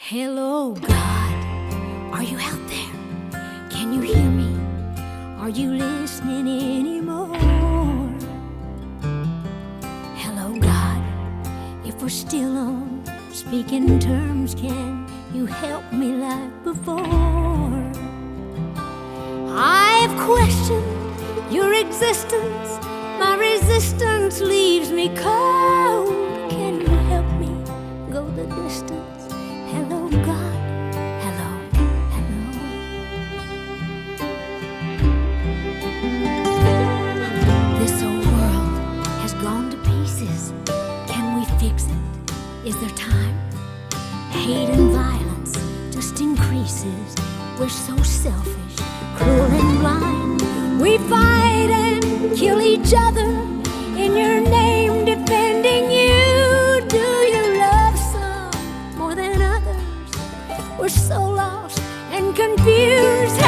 Hello, God, are you out there? Can you hear me? Are you listening anymore? Hello, God, if we're still on speaking terms, can you help me like before? I've questioned your existence, my resistance leaves me cold. Can you help me go the distance? Hello, God, hello, hello. This old world has gone to pieces. Can we fix it? Is there time? Hate and violence just increases. We're so selfish, cruel and blind. We fight and kill each other in your name, defending you. Do you love some more than others? We're so lost and confused.